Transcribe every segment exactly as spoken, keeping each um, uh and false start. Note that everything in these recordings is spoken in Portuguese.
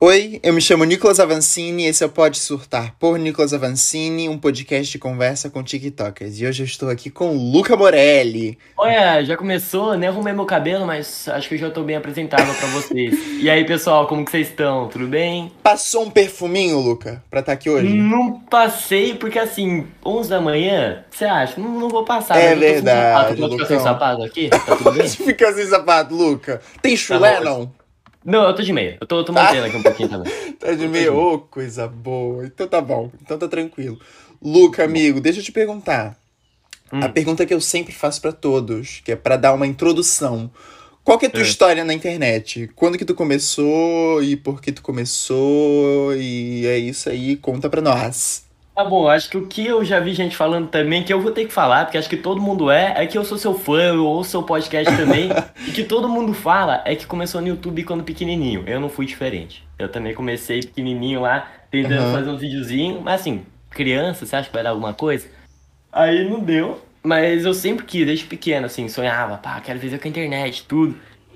Oi, eu me chamo Nicolas Avancini e esse é o Pode Surtar por Nicolas Avancini, um podcast de conversa com TikTokers. E hoje eu estou aqui com o Luca Morelli. Olha, já começou, nem arrumei meu cabelo, mas acho que eu já tô bem apresentável pra vocês. E aí, pessoal, como que vocês estão? Tudo bem? Passou um perfuminho, Luca, pra estar aqui hoje? Não passei, porque assim, onze da manhã, você acha? Não, não vou passar, É mas eu tô sem sapato. verdade, Pode ficar sem Lucão. sapato aqui? Tá tudo bem? Você fica sem sapato, Luca. Tem Tá chulé, bom. não? Não, eu tô de meia. Eu tô, tô Ah, mantendo aqui um pouquinho também. tá de Eu tô meio, de meia. ô, coisa boa. Então tá bom, então tá tranquilo. Luca, Bom. amigo, deixa eu te perguntar. A Hum, pergunta que eu sempre faço pra todos, que é pra dar uma introdução. Qual que é a tua é. história na internet? Quando que tu começou e por que tu começou? E é isso aí, conta pra nós. Tá bom, acho que o que eu já vi gente falando também, que eu vou ter que falar, porque acho que todo mundo é, é que eu sou seu fã, eu ouço seu podcast também, e que todo mundo fala é que começou no YouTube quando pequenininho. Eu não fui diferente. Eu também comecei pequenininho lá, tentando Aham. fazer uns videozinhos, mas assim, criança, você acha que vai dar alguma coisa? Aí não deu, mas eu sempre quis, desde pequeno, assim, sonhava, pá, quero viver com a internet, tudo.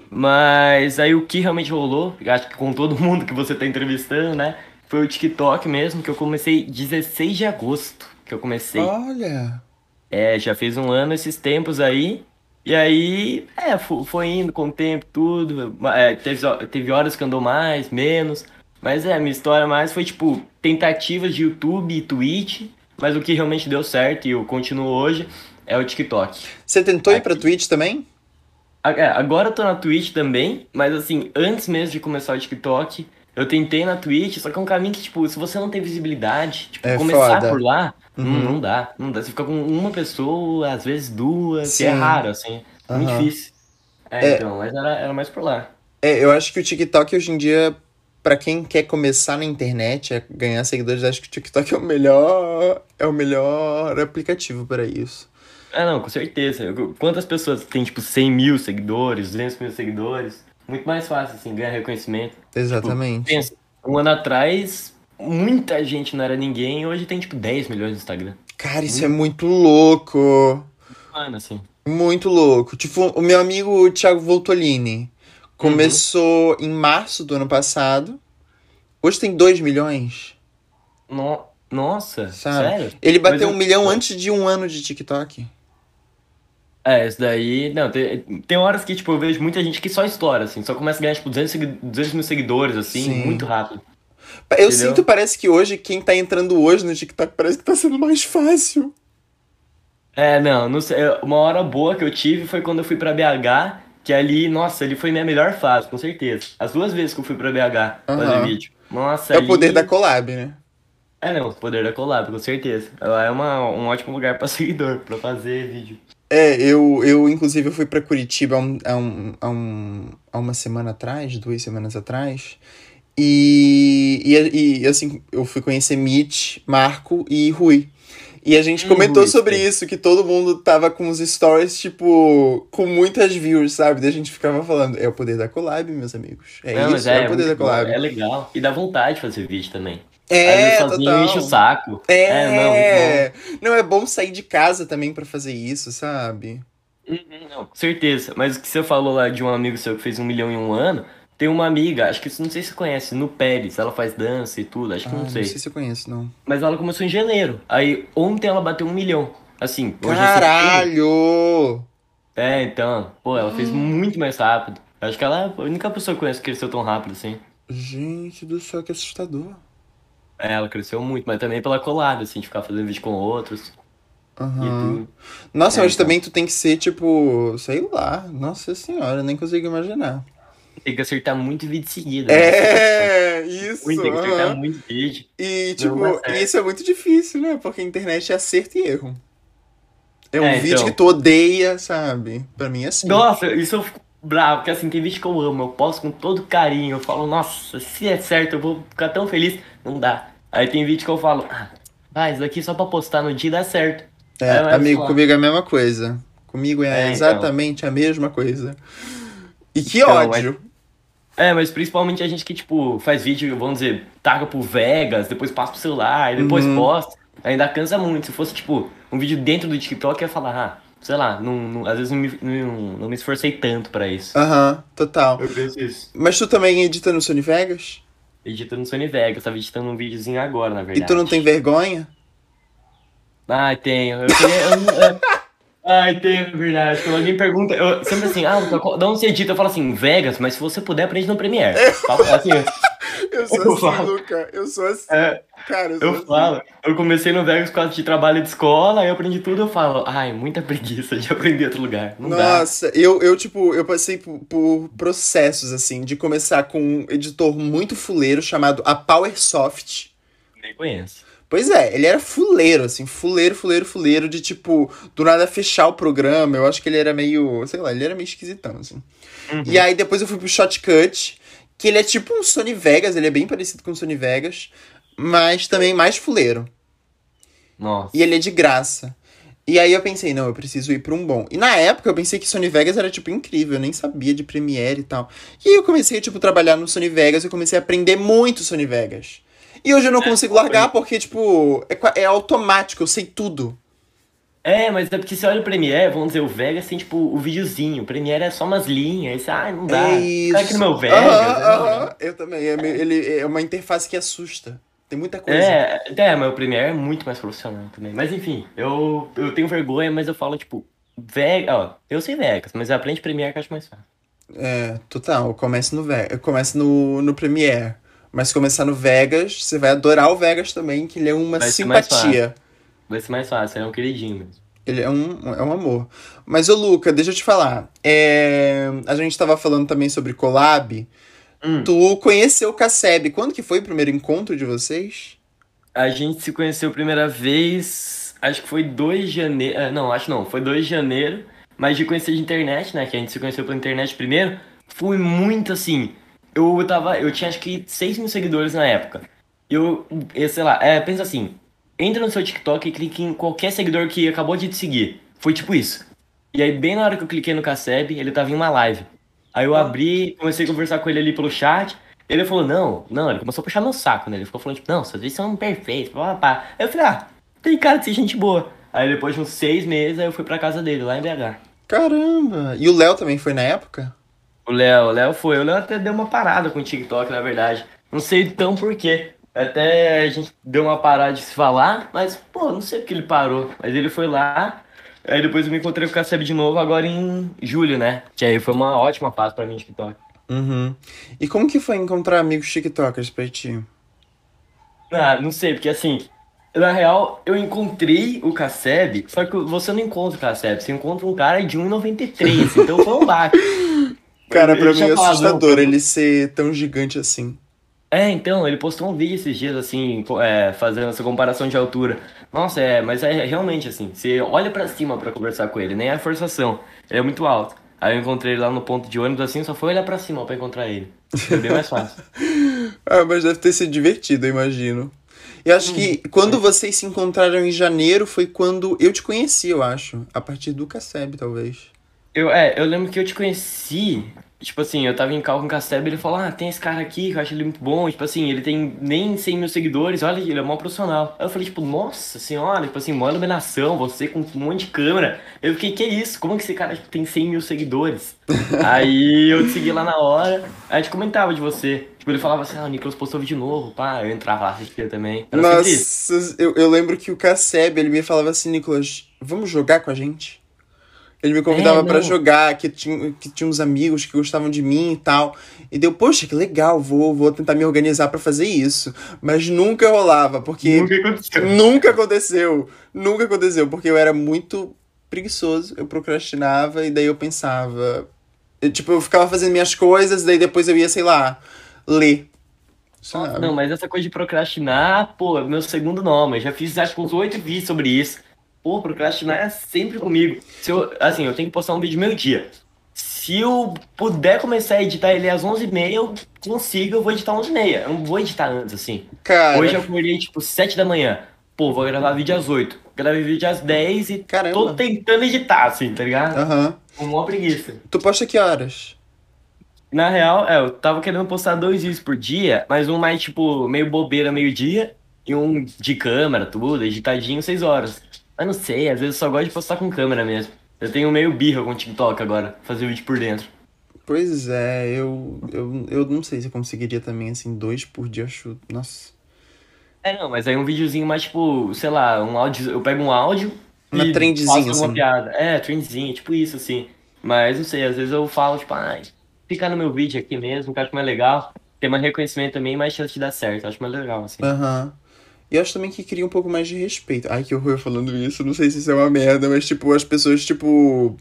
Mas aí o que realmente rolou, eu acho que com todo mundo que você tá entrevistando, né? Foi o TikTok mesmo, que eu comecei dezesseis de agosto, que eu comecei. Olha. É, já fez um ano esses tempos aí. E aí, é, fo- foi indo com o tempo, tudo. É, teve, ho- teve horas que andou mais, menos. Mas é, minha história mais foi tipo tentativas de YouTube e Twitch. Mas o que realmente deu certo e eu continuo hoje é o TikTok. Você tentou ir pra Aqui. Twitch também? A- é, Agora eu tô na Twitch também, mas assim, antes mesmo de começar o TikTok, eu tentei na Twitch, só que é um caminho que, tipo, se você não tem visibilidade, tipo, É começar por foda. lá, não, não Uhum. dá, não dá. Você fica com uma pessoa, às vezes duas, e é Sim. raro, assim, muito Aham. difícil. É, É, então, mas era, era mais por lá. é, eu acho que o TikTok hoje em dia, pra quem quer começar na internet, a ganhar seguidores, acho que o TikTok é o melhor, é o melhor aplicativo para isso. Ah, não, com certeza. Eu- Quantas pessoas têm, tipo, cem mil seguidores, duzentos mil seguidores? Muito mais fácil, assim, ganhar reconhecimento. Tipo, Exatamente. pensa, um ano atrás, muita gente não era ninguém, hoje tem, tipo, dez milhões no Instagram. Cara, isso é Muito, muito louco. mano, assim. Muito louco. Tipo, o meu amigo Thiago Voltolini Uhum. começou em março do ano passado. Hoje tem dois milhões, No... Nossa, sabe? sério? Ele Mas bateu um eu. milhão antes de um ano de TikTok. É, isso daí. Não, tem, tem horas que, tipo, eu vejo muita gente que só estoura, assim, só começa a ganhar, tipo, duzentos segui- duzentos mil seguidores, assim, muito Sim. rápido, Eu sinto, entendeu? parece que hoje, quem tá entrando hoje no TikTok parece que tá sendo mais fácil. É, não, não sei. Uma hora boa que eu tive foi quando eu fui pra B H, que ali, nossa, ali foi minha melhor fase, com certeza. As duas vezes que eu fui pra B H fazer Aham. vídeo. Nossa, É o poder da ali. collab, né? É, não, o poder da collab, com certeza. Ela é uma, um ótimo lugar pra seguidor, pra fazer vídeo. É, eu, eu inclusive eu fui pra Curitiba há, um, há, um, há, um, há uma semana atrás, duas semanas atrás. E, e, e assim, eu fui conhecer Mitch, Marco e Rui. E a gente Hum, comentou Rui, sobre sei. isso, que todo mundo tava com os stories, tipo, com muitas views, sabe? Daí a gente ficava falando, é o poder da collab, meus amigos. É Não, mas isso, é é, o é poder da muito bom, collab. é legal. E dá vontade de fazer vídeo também. Às vezes É, sozinho enche o total. saco. É, não, muito bom. É! Não, é bom sair de casa também pra fazer isso, sabe? Uhum, não, com certeza. Mas o que você falou lá de um amigo seu que fez um milhão em um ano, tem uma amiga, acho que não sei se você conhece, no Pérez, ela faz dança e tudo, acho que não Ah, não sei sei. se eu conheço, não. Mas ela começou em janeiro. Aí ontem ela bateu um milhão. Assim, hoje é setembro. Caralho! É, então, pô, ela fez muito mais rápido. Acho que ela é a única pessoa que eu conheço que cresceu tão rápido assim. Gente do céu, que assustador. É, ela cresceu muito, mas também pela colada, assim, de ficar fazendo vídeo com outros e Aham. tudo. Nossa, É, mas então. também tu tem que ser, tipo, sei lá. Nossa senhora, nem consigo imaginar. Tem que acertar muito vídeo seguido, né? Essa é a questão. É, isso, Muito, tem que acertar aham. muito vídeo. E, Não dá tipo, certo. isso é muito difícil, né? Porque a internet é acerto e erro. É um É, vídeo que então. tu odeia, sabe? Pra mim é assim. Nossa, isso eu fico bravo, porque assim, tem vídeo que eu amo, eu posto com todo carinho, eu falo, nossa, se é certo, eu vou ficar tão feliz. Não dá. Aí tem vídeo que eu falo, ah, vai, isso daqui só pra postar no dia dá certo. Aí É, eu levo, sei amigo, lá. comigo é a mesma coisa. Comigo é É, então. exatamente a mesma coisa. E que Então, mas. ódio. É, mas principalmente a gente que, tipo, faz vídeo, vamos dizer, taca pro Vegas, depois passa pro celular, depois Uhum. posta. Ainda cansa muito. Se fosse, tipo, um vídeo dentro do TikTok, eu ia falar, ah, sei lá, não, não- às vezes não me, não, não me esforcei tanto pra isso. Aham, total. Eu penso isso. Mas tu também edita no Sony Vegas? editando no Sony Vegas. Tava editando um videozinho agora, na E tu não tem verdade. vergonha? Ai, tenho. Eu queria. Eu, não- eu- ai, tenho, é verdade. Quando alguém pergunta, eu sempre assim, ah, Luca, qual- de onde você edita? Eu falo assim, Vegas, mas se você puder, aprende no Premiere. Falo assim, Eu sou eu assim, falo. Luca. Eu sou assim. É, Cara, eu eu sou assim. falo. Eu comecei no Vegas por causa de trabalho de escola, aí eu aprendi tudo, eu falo, ai, muita preguiça de aprender em outro lugar. Não dá. Nossa, eu, eu tipo, eu passei por, por processos, assim, de começar com um editor muito fuleiro chamado a Powersoft. Nem conheço. Pois é, ele era fuleiro, assim, fuleiro, fuleiro, fuleiro, de tipo, do nada fechar o programa. Eu acho que ele era meio, sei lá, ele era meio esquisitão, assim. E Uhum. aí depois eu fui pro Shotcut, que ele é tipo um Sony Vegas, ele é bem parecido com o Sony Vegas, mas também mais fuleiro. E Nossa. ele é de graça. E aí eu pensei, não, eu preciso ir pra um bom. E na época eu pensei que Sony Vegas era, tipo, incrível, eu nem sabia de Premiere e tal. E aí eu comecei, tipo, a trabalhar no Sony Vegas, eu comecei a aprender muito Sony Vegas. E hoje eu não consigo largar porque, tipo, é, qua- é automático, eu sei tudo. É, mas é porque você olha o Premiere, vamos dizer, o Vegas tem tipo o videozinho, o Premiere é só umas linhas, aí você, ai, não É dá. Cai aqui no isso. meu Aham, Vegas, é, não, não. aham. Eu também. É, meio- ele é uma interface que assusta. Tem muita coisa. É, é, mas o Premiere é muito mais profissional também. Mas enfim, eu, eu tenho vergonha, mas eu falo, tipo, Vegas, ó, eu sei Vegas, mas eu aprendo Premiere que eu acho mais fácil. É, total. Comece no Vegas. Comece no, no Premiere. Mas se começar no Vegas, você vai adorar o Vegas também, que ele é uma Vai ser mais fácil. simpatia. Vai ser mais fácil, é um queridinho mesmo. Ele é um, é um amor. Mas, ô Luca, deixa eu te falar. É, a gente tava falando também sobre collab. Hum, Tu conheceu o Casseb. Quando que foi o primeiro encontro de vocês? a gente se conheceu a primeira vez, acho que foi dois de janeiro, ah, não, acho não, foi dois de janeiro, mas de conhecer de internet, né, que a gente se conheceu pela internet primeiro, foi muito assim, eu tava, eu tinha acho que seis mil seguidores na época, eu, eu sei lá, é, pensa assim, entra no seu TikTok e clique em qualquer seguidor que acabou de te seguir, foi tipo isso, e aí bem na hora que eu cliquei no Casseb, ele tava em uma live, aí eu Ó, abri, comecei a conversar com ele ali pelo chat. Ele falou, não, não, ele começou a puxar meu saco, né? Ele ficou falando, tipo, não, seus vídeos são perfeitos, papapá. Aí eu falei, ah, tem cara de ser gente boa. Aí depois de uns seis meses, aí eu fui pra casa dele, lá em B H. caramba! E o Léo também foi na época? O Léo, o Léo foi. O Léo até deu uma parada com o TikTok, na verdade. Não sei tão por quê. Até a gente deu uma parada de se falar, mas, pô, não sei porque ele parou. Mas ele foi lá. Aí depois eu me encontrei com o Casseb de novo, agora em julho, né? Que aí foi uma ótima fase pra mim, TikTok. Uhum. E como que foi encontrar amigos TikTokers pra ti? Ah, não sei, porque assim, na real, eu encontrei o Casseb, só que você não encontra o Casseb, você encontra um cara de um e noventa e três, então foi um baque. Cara, pra Ele mim tinha é falado, não, assustador eu- ele ser tão gigante assim. é, então, ele postou um vídeo esses dias, assim, co- é, fazendo essa comparação de altura. Nossa, é, mas é realmente assim, você olha pra cima pra conversar com ele, nem é forçação, ele é muito alto. Aí eu encontrei ele lá no ponto de ônibus, assim, só foi olhar pra cima pra encontrar ele. Foi bem mais fácil. Ah, mas deve ter sido divertido, eu imagino. E acho que Uhum. quando vocês se encontraram em janeiro foi quando eu te conheci, eu acho. A partir do Casseb, talvez. Eu, é, eu lembro que eu te conheci, tipo assim, eu tava em cal com o Castelo e ele falou, ah, tem esse cara aqui que eu acho ele muito bom, tipo assim, ele tem nem cem mil seguidores, olha, ele é mó profissional. Aí eu falei, tipo, nossa senhora, tipo assim, mó iluminação, você com um monte de câmera. Eu fiquei, que isso? Como que esse cara tipo, tem cem mil seguidores? Aí eu te segui lá na hora, aí a gente comentava de você. Tipo, ele falava assim, ah, o Nicolas postou vídeo novo, pá, eu entrava lá, assistia também. Era sempre isso. Nossa, eu, eu lembro que o Casseb, ele me falava assim, Nicolas, vamos jogar com a gente? Ele me É, convidava pra não, jogar, que tinha, que tinha uns amigos que gostavam de mim e tal. E deu, poxa, que legal, vou, vou tentar me organizar pra fazer isso. Mas nunca rolava, porque nunca aconteceu. nunca aconteceu. Nunca aconteceu, porque eu era muito preguiçoso, eu procrastinava e daí eu pensava. Eu, tipo, eu ficava fazendo minhas coisas, daí depois eu ia, sei lá, ler, Nossa, não, sabe? mas essa coisa de procrastinar, pô, é meu segundo nome. Eu já fiz acho que uns oito vídeos sobre isso. Pô, procrastinar é sempre comigo. Se eu, assim, eu tenho que postar um vídeo meio-dia. Se eu puder começar a editar ele às onze e meia, eu consigo, eu vou editar onze e meia. Eu não vou editar antes, assim. Hoje Cara, eu acordei, tipo, sete da manhã. Pô, vou gravar vídeo às oito. Gravei vídeo às dez e tô caramba. tentando editar, assim, tá ligado? Aham. Com uma preguiça. Tu posta que horas? Na real, é, eu tava querendo postar dois vídeos por dia, mas um mais, tipo, meio bobeira, meio-dia, e um de câmera, tudo, editadinho, seis horas. Mas não sei, às vezes eu só gosto de postar com câmera mesmo. Eu tenho meio birra com o TikTok agora, fazer vídeo por dentro. Pois é, eu, eu, eu não sei se eu conseguiria também, assim, dois por dia, acho. Nossa. É, não, mas aí um videozinho mais, tipo, sei lá, um áudio. Eu pego um áudio Uma e trendzinha, faço alguma assim. piada. É, trendzinho, tipo isso, assim. Mas não sei, às vezes eu falo, tipo, ai, fica no meu vídeo aqui mesmo, que eu acho mais legal. Tem mais reconhecimento também, mais chance de dar certo. Eu acho mais legal, assim. Aham. E eu acho também que cria um pouco mais de respeito. Ai, que horror falando isso. Não sei se isso é uma merda, mas, tipo, as pessoas, tipo.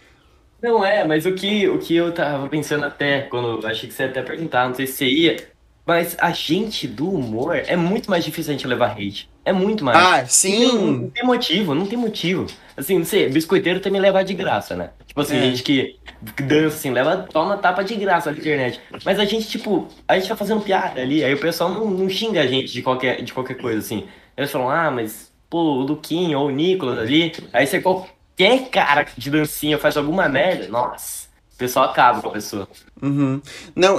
Não é, mas o que, o que eu tava pensando até, quando eu achei que você ia até perguntar, não sei se você ia, mas a gente do humor é muito mais difícil a gente levar hate. É muito mais. Ah, Porque não, não sim! tem motivo, não tem motivo. Assim, não sei, biscoiteiro também leva de graça, né? Tipo assim, É. gente que dança assim, leva, toma tapa de graça na internet. Mas a gente, tipo, a gente tá fazendo piada ali, aí o pessoal não, não xinga a gente de qualquer, de qualquer coisa, assim. Eles falam, ah, mas, pô, o Luquinho ou o Nicolas ali, aí você qualquer cara de dancinha faz alguma merda, nossa, o pessoal acaba com a pessoa. Uhum. Não,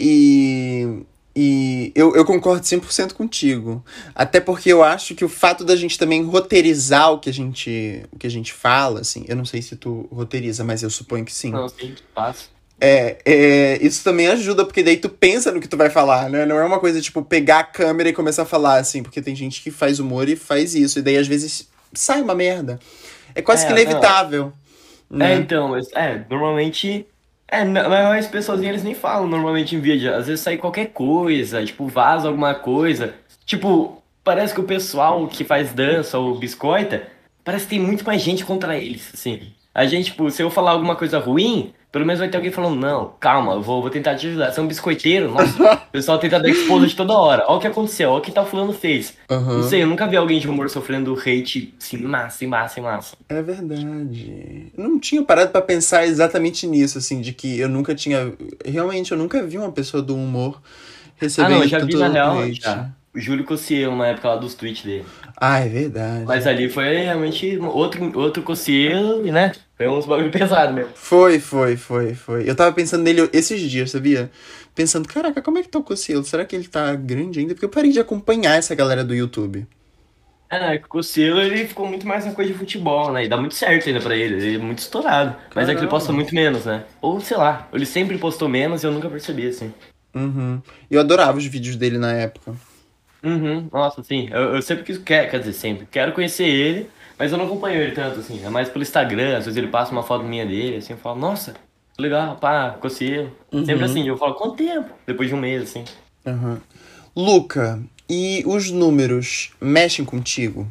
e, e, e eu, eu concordo cem por cento contigo. Até porque eu acho que o fato da gente também roteirizar o que a gente, o que a gente fala, assim, eu não sei se tu roteiriza, mas eu suponho que sim. Não, sim, fácil. É, é, isso também ajuda, porque daí tu pensa no que tu vai falar, né? Não é uma coisa tipo pegar a câmera e começar a falar, assim, porque tem gente que faz humor e faz isso, e daí às vezes sai uma merda. É quase que É, não. inevitável, É, né? então, mas, é, normalmente. É, na- mas as pessoas eles nem falam normalmente em vídeo. Às vezes sai qualquer coisa, tipo, vaza alguma coisa. Tipo, parece que o pessoal que faz dança ou biscoita, parece que tem muito mais gente contra eles, assim. A gente, tipo, se eu falar alguma coisa ruim, pelo menos vai ter alguém falando, não, calma, eu vou, vou tentar te ajudar. Você é um biscoiteiro, nossa. O pessoal tenta dar exposed toda hora. Olha o que aconteceu, olha o que tal fulano fez. Não sei, Aham. eu nunca vi alguém de humor sofrendo hate, assim, massa, em massa, em massa. É verdade. Eu não tinha parado pra pensar exatamente nisso, assim, de que eu nunca tinha. Realmente, eu nunca vi uma pessoa do humor Ah, não, eu recebendo já vi na tanto real, hate. já. O Júlio Cossielo, na época lá dos tweets dele. Ah, é Mas verdade. ali foi realmente outro, outro Cossielo, né? Foi uns bagulho pesado mesmo. Foi, foi, foi, foi. Eu tava pensando nele esses dias, sabia? Pensando, caraca, como é que tá o Cossielo? Será que ele tá grande ainda? Porque eu parei de acompanhar essa galera do YouTube. É, que o Cossielo ele ficou muito mais na coisa de futebol, né? E dá muito certo ainda pra ele, ele é muito estourado. Mas é que ele posta Caramba. muito menos, né? Ou sei lá, ele sempre postou menos e eu nunca percebi, assim. Uhum. Eu adorava os vídeos dele na época. Uhum, nossa, assim, eu, eu sempre quis, quer, quer dizer, sempre, quero conhecer ele, mas eu não acompanho ele tanto, assim, é mais pelo Instagram, às vezes ele passa uma foto minha dele, assim, eu falo, nossa, que legal, pá, Cossielo. Sempre Uhum. assim, eu falo, quanto tempo? Depois de um mês, assim. Uhum. Luca, e os números mexem contigo?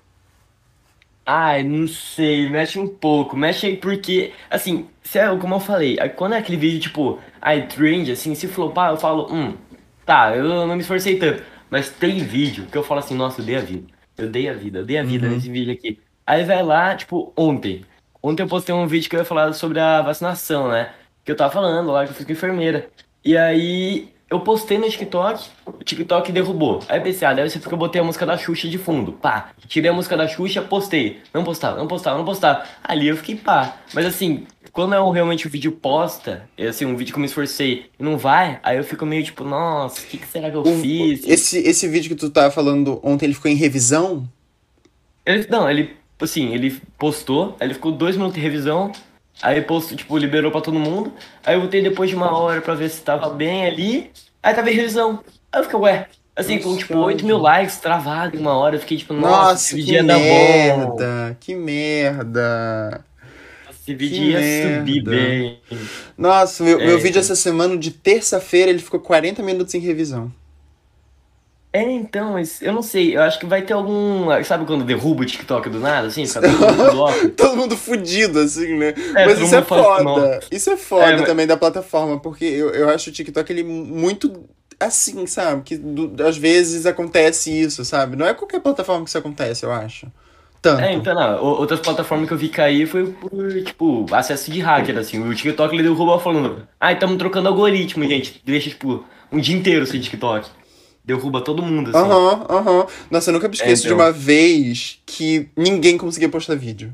Ai, não sei, mexe um pouco, mexe porque, assim, se é, como eu falei, aí quando é aquele vídeo, tipo, ai, trend, assim, se flopar, eu falo, hum, tá, eu não me esforcei tanto, mas tem vídeo que eu falo assim, nossa, eu dei a vida, eu dei a vida, eu dei a vida Uhum. nesse vídeo aqui. Aí vai lá, tipo, ontem, ontem eu postei um vídeo que eu ia falar sobre a vacinação, né, que eu tava falando lá que eu fui com enfermeira, e aí eu postei no TikTok, o TikTok derrubou. Aí eu pensei, ah, deve ser porque eu botei a música da Xuxa de fundo. Pá, tirei a música da Xuxa, postei. Não postava, não postava, não postava. Ali eu fiquei pá. Mas assim, quando é um, realmente o vídeo posta, é, assim, um vídeo que eu me esforcei e não vai, aí eu fico meio tipo, nossa, o que, que será que eu O- o- fiz? esse, esse vídeo que tu tava falando ontem, ele ficou em revisão? Ele, não, ele, assim, ele postou, aí ele ficou dois minutos de revisão, aí postou, tipo, liberou pra todo mundo, aí eu voltei depois de uma hora pra ver se tava bem ali, aí tava em revisão. Aí eu fiquei, ué, assim, com tipo oito mil Ansiosa. likes travado em uma hora, eu fiquei tipo, nossa, esse Nossa, vídeo que ia dar bom, merda! Que merda! esse Que vídeo ia subir merda! bem. Nossa, meu, meu É, vídeo então. essa semana de terça-feira ele ficou quarenta minutos em revisão. É, então, mas eu não sei, eu acho que vai ter algum, sabe quando derruba o TikTok do nada, assim, fica todo mundo off? Todo mundo fudido, assim, né? É, Mas todo isso é mundo fala, tipo, nossa. foda. Isso é É, foda mas- também da plataforma, porque eu, eu acho o TikTok ele muito assim, sabe? Que do- às vezes acontece isso, sabe? Não é qualquer plataforma que isso acontece, eu acho. É, Tanto. então, não, o- outras plataformas que eu vi cair foi por, tipo, acesso de hacker, assim. O TikTok ele derrubou falando, ai, estamos trocando algoritmo, gente. Deixa, tipo, um dia inteiro sem TikTok. Derruba todo mundo, assim. Aham, aham. Nossa, eu nunca me É, esqueço de então. uma vez que ninguém conseguia postar vídeo.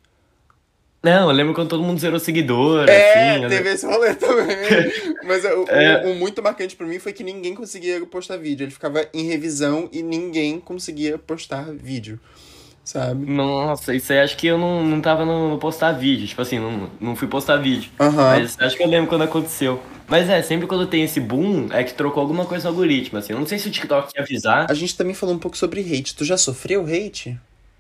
Não, eu lembro quando todo mundo zerou seguidor, É, assim. teve esse rolê também. Mas o, o, É, o muito marcante pra mim foi que ninguém conseguia postar vídeo. Ele ficava em revisão e ninguém conseguia postar vídeo. sabe? Nossa, isso aí acho que eu não, não tava no, no postar vídeo. Tipo assim, não, não fui postar vídeo. Aham. Mas acho que eu lembro quando aconteceu. Mas é, sempre quando tem esse boom, é que trocou alguma coisa no algoritmo, assim. Eu não sei se o TikTok ia A avisar. gente também falou um pouco sobre hate. Tu já sofreu hate?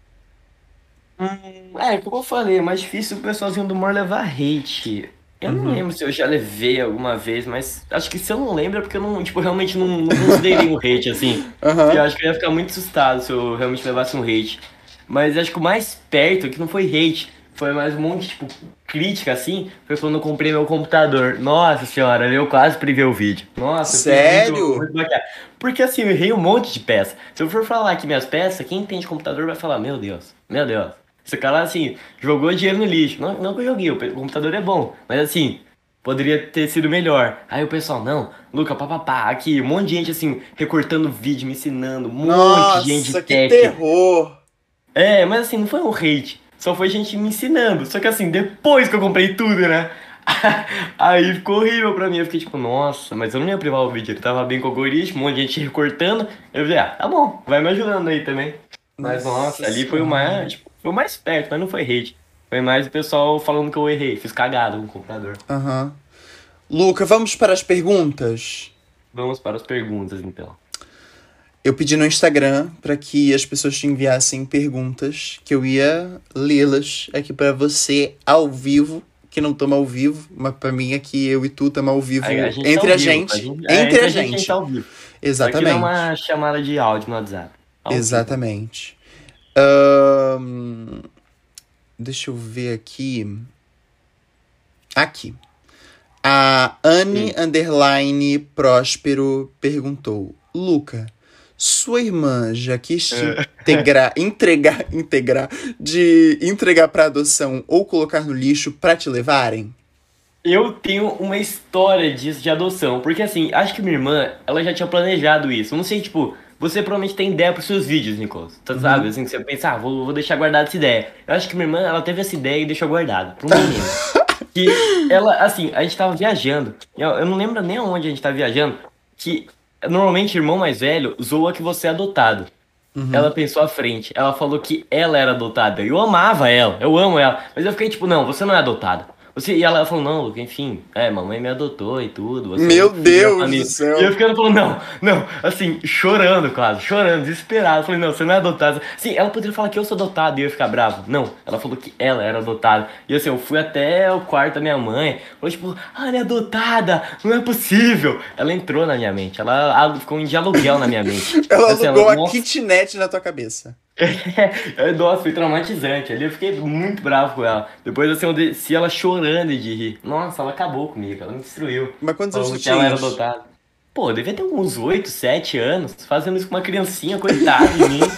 Hum, é, como eu falei, é mais difícil o pessoalzinho do humor levar hate. Eu não Uhum. lembro se eu já levei alguma vez, mas acho que se eu não lembro é porque eu não, tipo, realmente não, não considerei um hate, assim. Porque eu Aham. acho que eu ia ficar muito assustado se eu realmente levasse um hate. Mas acho que o mais perto, que não foi hate, foi mais um monte, tipo, crítica, assim, foi quando eu comprei meu computador. Nossa senhora, eu quase privei o vídeo. Nossa, eu fiquei muito, Sério? muito baqueado. Porque assim, eu errei um monte de peça. Se eu for falar aqui minhas peças, quem entende computador vai falar, meu Deus, meu Deus. Esse cara, assim, jogou dinheiro no lixo. Não, não que eu joguei, o pe- o computador é bom. Mas assim, poderia ter sido melhor. Aí o pessoal, não, Luca, papapá, aqui, um monte de gente, assim, recortando vídeo, me ensinando, um monte de gente de Nossa, que tech. terror! É, mas assim, não foi um hate. Só foi gente me ensinando. Só que assim, depois que eu comprei tudo, né? Aí ficou horrível pra mim. Eu fiquei tipo, nossa, mas eu não ia privar o vídeo. Ele tava bem com o algoritmo, um monte de gente recortando. Eu falei, ah, tá bom, vai me ajudando aí também. Mas Nossa nossa, ali foi o senhora. mais, tipo, foi o mais perto, mas não foi hate. Foi mais o pessoal falando que eu errei, fiz cagada com o computador. Aham. Luca, vamos para as perguntas? Vamos para as perguntas, então. Eu pedi no Instagram para que as pessoas te enviassem perguntas que eu ia lê-las aqui para você ao vivo, que não estamos ao vivo, mas para mim aqui eu e tu estamos ao A, vivo a gente tá entre ao a vivo, a gente, gente, é, entre a entre a gente a gente tá gente. ao vivo. Só que não é Exatamente. uma chamada de áudio no WhatsApp. Ao vivo. Exatamente. Ahn, deixa eu ver aqui. Aqui. A Anne Hum. Underline Próspero perguntou: Luca, sua irmã já quis te É. integrar, entregar, integrar, de entregar pra adoção ou colocar no lixo pra te levarem? Eu tenho uma história disso de adoção, porque assim, acho que minha irmã, ela já tinha planejado isso. Eu não sei, tipo, você provavelmente tem ideia pros seus vídeos, Nicolas. Tá, sabe? Uhum. Assim, que você pensa, ah, vou, vou deixar guardada essa ideia. Eu acho que minha irmã, ela teve essa ideia e deixou guardada, pra um menino. Que ela, assim, a gente tava viajando. Eu, eu não lembro nem aonde a gente tava viajando. Que normalmente irmão mais velho zoa que você é adotado. Ela Uhum. pensou à frente. Ela falou que ela era adotada. Eu amava ela, eu amo ela. Mas eu fiquei tipo, não, você não é adotada. Você... E ela falou, não, Luca, enfim, é, mamãe me adotou e tudo, você é o Meu único filho da Deus do família. E eu céu. ficando falando, não, não, assim, chorando quase, chorando, desesperado. Eu falei, não, você não é adotada. Sim, ela poderia falar que eu sou adotado e eu ia ficar bravo. Não, ela falou que ela era adotada. E assim, eu fui até o quarto da minha mãe, falou tipo, ah, ela é adotada, não é possível. Ela entrou na minha mente, ela ela ficou de aluguel na minha mente. Ela Assim, ela, alugou a nossa. kitnet na tua cabeça. É, nossa, foi traumatizante. Ali eu fiquei muito bravo com ela. Depois assim, eu desci ela chorando de rir. Nossa, ela acabou comigo, ela me destruiu. Mas quantos anos tu Falou que ela era tinhas? adotada. Pô, eu devia ter uns oito sete anos, fazendo isso com uma criancinha, coitada de mim.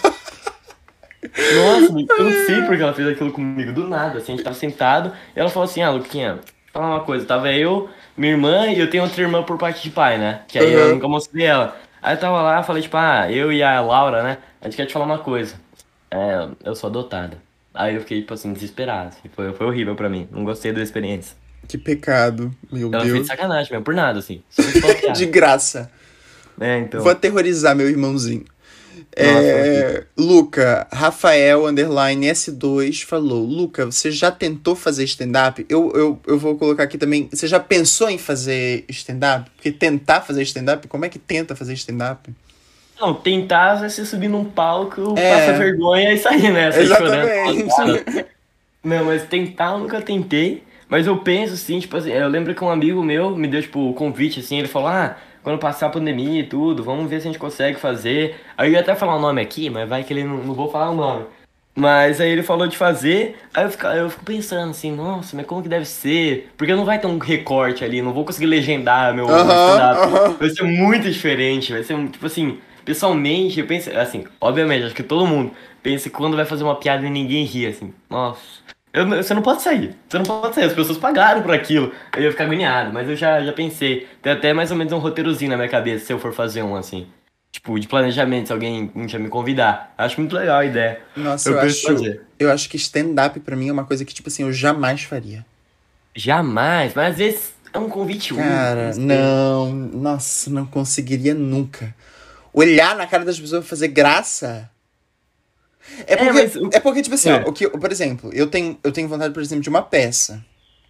Nossa, eu não sei porque ela fez aquilo comigo, do nada. Assim, a gente tava sentado e ela falou assim: Ah, Luquinha, fala uma coisa. Tava eu, minha irmã e eu tenho outra irmã por parte de pai, né? Que aí eu Aham. nunca mostrei ela. Aí eu tava lá, falei, tipo, ah, eu e a Laura, né? A gente quer te falar uma coisa. É, eu sou adotada. Aí eu fiquei, tipo assim, desesperado. Assim, Foi, foi horrível pra mim. Não gostei da experiência. Que pecado, meu Ela fez de Deus. sacanagem mesmo, por nada, assim. Só fez pela De piada. graça. É, Vou então. aterrorizar meu irmãozinho. Nossa, horrível. É, Luca, Rafael, underline S dois, falou: Luca, você já tentou fazer stand-up? Eu, eu, eu vou colocar aqui também. Você já pensou em fazer stand-up? Porque tentar fazer stand-up, como é que tenta fazer stand-up? Não, tentar você subir num palco, passa É, vergonha e sair, né? Sair chorando. exatamente. Não, mas tentar eu nunca tentei. Mas eu penso assim, tipo assim, eu lembro que um amigo meu me deu, tipo, o convite, assim, ele falou, ah, quando passar a pandemia e tudo, vamos ver se a gente consegue fazer. Aí eu ia até falar o nome aqui, mas vai que ele não, não vou falar o nome. Mas aí ele falou de fazer, aí eu fico, eu fico pensando assim, nossa, mas como que deve ser? Porque não vai ter um recorte ali, não vou conseguir legendar meu, meu Aham, stand-up. aham. Vai ser muito diferente, vai ser, tipo assim, pessoalmente, eu penso, assim, obviamente, acho que todo mundo pensa que quando vai fazer uma piada e ninguém ri, assim, nossa. Eu não- você não pode sair. Você não pode sair. As pessoas pagaram por aquilo. Eu ia ficar agoniado, mas eu já, já pensei. Tem até mais ou menos um roteirozinho na minha cabeça se eu for fazer um assim. Tipo, de planejamento, se alguém um dia me convidar. Acho muito legal a ideia. Nossa, Eu eu penso em acho, fazer. eu acho que stand-up pra mim é uma coisa que, tipo assim, eu jamais faria. Jamais, mas às vezes é um convite único, não Cara, sei. não, nossa, não conseguiria nunca. Olhar na cara das pessoas e fazer graça. É É, porque, mas. o- é porque tipo assim, ó, É. o que, por exemplo, eu tenho, eu tenho vontade, por exemplo, de uma peça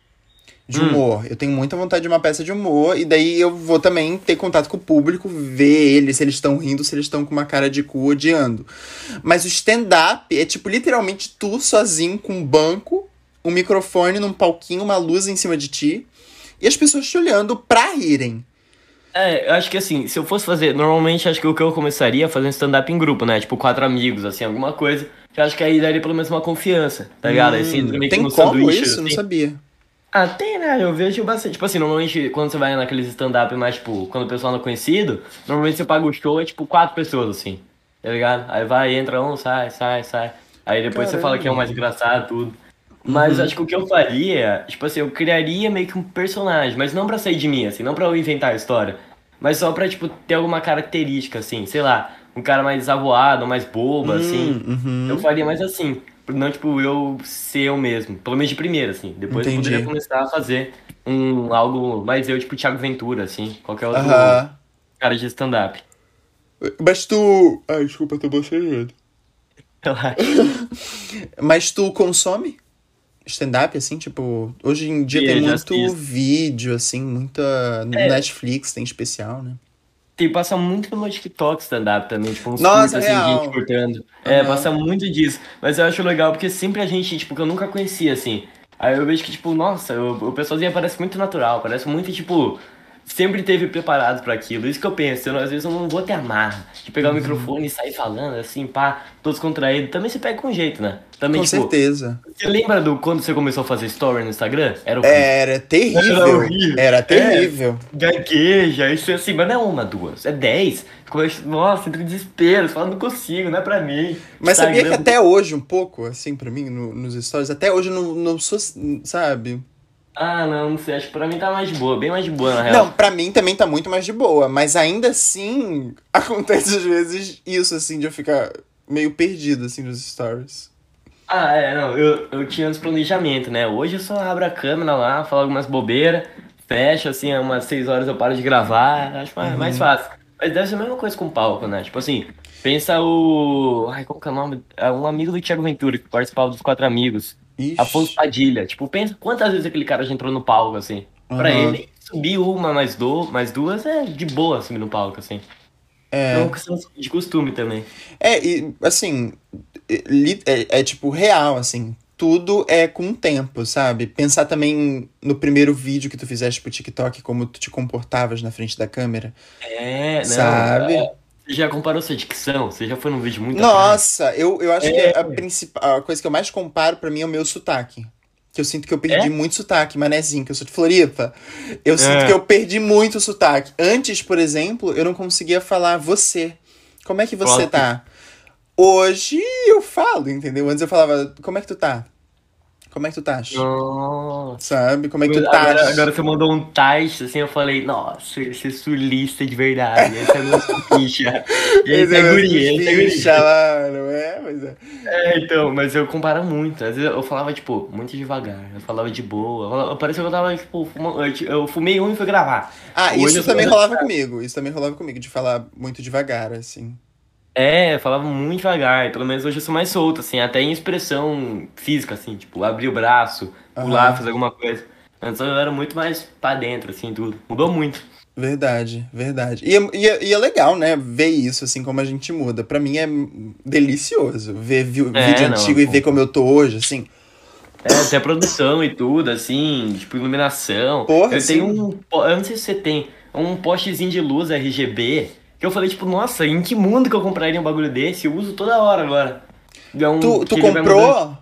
de Hum. humor. Eu tenho muita vontade de uma peça de humor, e daí eu vou também ter contato com o público, ver eles, se eles estão rindo, se eles estão com uma cara de cu odiando. Mas o stand-up é tipo literalmente tu sozinho com um banco, um microfone num palquinho, uma luz em cima de ti, e as pessoas te olhando pra rirem. É, eu acho que assim, se eu fosse fazer, normalmente acho que o que eu começaria é fazer um stand-up em grupo, né? Tipo, quatro amigos, assim, alguma coisa. Que eu acho que aí daria pelo menos uma confiança, tá ligado? Aí você entra Hum, meio que tem no como sanduíche, isso? Não assim. sabia. Ah, tem, né? Eu vejo bastante. Tipo assim, normalmente quando você vai naqueles stand-up mais, tipo, quando o pessoal não é conhecido, normalmente você paga o show, é tipo quatro pessoas, assim, tá ligado? Aí vai, entra um, sai, sai, sai. Aí depois você fala que é o mais Caramba. engraçado, tudo. Mas Uhum. acho que o que eu faria, tipo assim, eu criaria meio que um personagem, mas não pra sair de mim, assim, não pra eu inventar a história, mas só pra, tipo, ter alguma característica, assim, sei lá, um cara mais avoado, mais bobo, assim. Hum, Eu uhum. faria mais assim, não, tipo, eu ser eu mesmo, pelo menos de primeira, assim. Depois eu poderia Entendi. começar a fazer um, algo mais eu, tipo, Thiago Ventura, assim, qualquer outro Aham. cara de stand-up. Mas tu. Ai, desculpa, tô bocejando. Relaxa. Mas tu consome stand-up, assim, tipo, hoje em dia tem E eu já muito assisto. vídeo, assim, muita. No É, Netflix tem especial, né? tem, passa muito no meu TikTok stand-up também, tipo, uns Nossa, curtos, assim, de gente real. cortando. É, passa Aham. muito disso. Mas eu acho legal porque sempre a gente, tipo, que eu nunca conhecia, assim. Aí eu vejo que, tipo, nossa, o, o pessoalzinho parece muito natural, parece muito, tipo, sempre teve preparado pra aquilo. Isso que eu penso, eu, às vezes eu não vou ter amarra de pegar o Uhum. microfone e sair falando, assim, pá, todos contraídos. Também você pega com jeito, né? Também, Com tipo, certeza. você lembra do quando você começou a fazer story no Instagram? Era horrível. Era Era terrível. horrível. Era É, terrível. gagueja, isso é assim, mas não é uma, duas, é dez. Começa, nossa, entra em desespero, você fala, não consigo, não é pra mim. Mas sabia que Instagram. até hoje, um pouco, assim, pra mim, no- nos stories, até hoje eu não, não sou, sabe? Ah, não, não sei, acho que pra mim tá mais de boa, bem mais de boa, na Não, real. pra mim também tá muito mais de boa, mas ainda assim acontece às vezes isso, assim, de eu ficar meio perdido, assim, nos stories. Ah, é, não, eu, eu tinha uns planejamento, né? Hoje eu só abro a câmera lá, falo algumas bobeiras, fecho, assim, umas seis horas eu paro de gravar, acho mais, mais Uhum. fácil. Mas deve ser a mesma coisa com o palco, né? Tipo assim, pensa o. Ai, como que é o nome? É um amigo do Thiago Ventura, que participava dos Quatro Amigos. Afonso Ixi. Padilha. Tipo, pensa quantas vezes aquele cara já entrou no palco, assim. Pra Aham. ele, subir uma mais, do, mais duas é de boa subir no palco, assim. Então, É. questão de costume também. É, e assim, é, li- é, é, tipo real, assim. Tudo é com o tempo, sabe? Pensar também no primeiro vídeo que tu fizeste pro TikTok, como tu te comportavas na frente da câmera, É, não. sabe? é, Você já comparou sua dicção? Você já foi num vídeo muito atrás? Nossa, eu, eu acho que É, a principal a coisa que eu mais comparo pra mim é o meu sotaque. Que eu sinto que eu perdi é? muito sotaque, manezinho, que eu sou de Floripa. Eu sinto que É. eu perdi muito sotaque. Antes, por exemplo, eu não conseguia falar você. Como é que você Nossa, tá? Hoje eu falo, entendeu? Antes eu falava, como é que tu tá? Como é que tu estás? nossa. Sabe? Como é que tu Agora, agora estás? você mandou um tais, assim, eu falei, nossa, esse é sulista de verdade, esse é meu picha. Esse Esse é é meu guri, esse é suspicha, guri. mano. É, pois é. É, então, mas eu comparo muito. Às vezes eu falava, tipo, muito devagar. Eu falava de boa. Eu falava- Parecia que eu tava, tipo, fuma- eu, eu fumei um e fui gravar. Ah, Hoje isso eu sou também mais rolava agitado. comigo. Isso também rolava comigo, de falar muito devagar, assim. É, eu falava muito devagar. Pelo menos hoje eu sou mais solto, assim, até em expressão física, assim, tipo, abrir o braço, pular, Aham. fazer alguma coisa. Antes eu era muito mais pra dentro, assim, tudo. Mudou muito. Verdade, verdade. E é, e, é, e é legal, né? Ver isso, assim, como a gente muda. Pra mim é delicioso ver vi- vídeo É, não, antigo e ver como eu tô hoje, assim. é, até produção e tudo, assim, tipo, iluminação. Porra, Eu tenho assim. um, po- eu não sei se você tem, um postezinho de luz R G B, que eu falei, tipo, nossa, em que mundo que eu compraria um bagulho desse? Eu uso toda hora agora. É um, Tu, tu que ele vai mudando. comprou?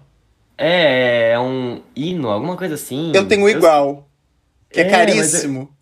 É, é um hino, alguma coisa Eu assim. tenho Eu, igual, que é é, mas... É, caríssimo.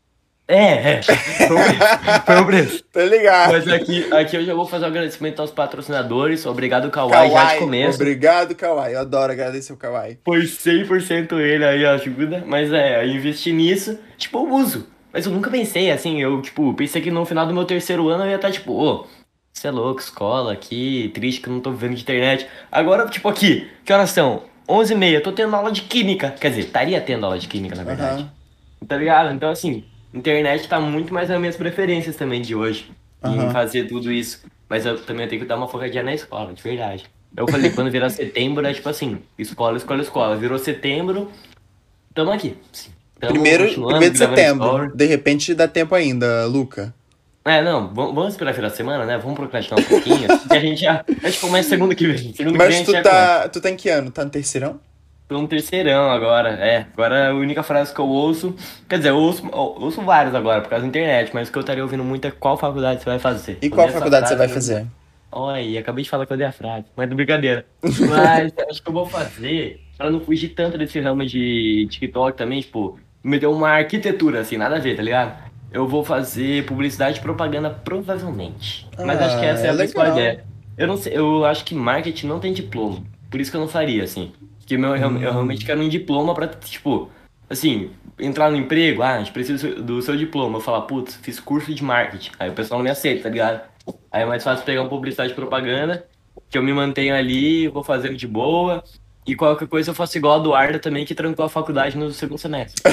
é, é, foi o preço, foi o preço. Tá ligado? Mas aqui, aqui eu já vou fazer um agradecimento aos patrocinadores. Obrigado, Kawai, já de Kawaii. começo. Obrigado, Kawaii. Eu adoro agradecer o Kawaii. Foi cem por cento ele aí a ajuda, mas é, eu investi nisso, tipo, eu uso. Mas eu nunca pensei, assim, eu, tipo, pensei que no final do meu terceiro ano eu ia estar, tipo, ô, você é louco, escola aqui, triste que eu não tô vivendo de internet. Agora, tipo, aqui, que horas são? onze e meia, tô tendo aula de química. Quer dizer, estaria tendo aula de química, na verdade. Aham, Tá ligado? Então, assim, internet tá muito mais nas minhas preferências também de hoje, em aham. fazer tudo isso. Mas eu também tenho que dar uma focadinha na escola, de verdade. Eu falei, quando virar setembro, é tipo assim, escola, escola, escola. Virou setembro, tamo aqui. Tamo Primeiro, continuando, primeiro de gravando setembro. story. De repente dá tempo ainda, Luca. É, não, vamos vamos esperar virar semana, né? Vamos procrastinar um pouquinho. Que a gente já. A gente começa segunda que vem. Segunda que vem a Mas gente tu já começa. tá. Tu tá em que ano? Tá no terceirão? Tô no terceirão agora. É, agora a única frase que eu ouço. Quer dizer, eu ouço, eu ouço vários agora por causa da internet, mas o que eu estaria ouvindo muito é qual faculdade você vai fazer. E qual Odeio essa faculdade você vai frase, eu. fazer? Olha aí, acabei de falar que eu odeio a frase, mas é brincadeira. Mas acho que eu vou fazer, pra não fugir tanto desse ramo de TikTok também, tipo, me deu uma arquitetura, assim, nada a ver, tá ligado? Eu vou fazer publicidade e propaganda, provavelmente. Mas acho que Ah, essa é é a principal legal. ideia. Eu não sei, eu acho que marketing não tem diploma. Por isso que eu não faria, assim. Porque meu, eu, eu realmente Hum. quero um diploma pra, tipo, assim, entrar no emprego, ah, a gente precisa do seu do seu diploma. Eu falar, putz, fiz curso de marketing. Aí o pessoal não me aceita, tá ligado? Aí é mais fácil pegar uma publicidade e propaganda, que eu me mantenho ali, vou fazendo de boa. E qualquer coisa eu faço igual a Eduarda também, que trancou a faculdade no segundo semestre.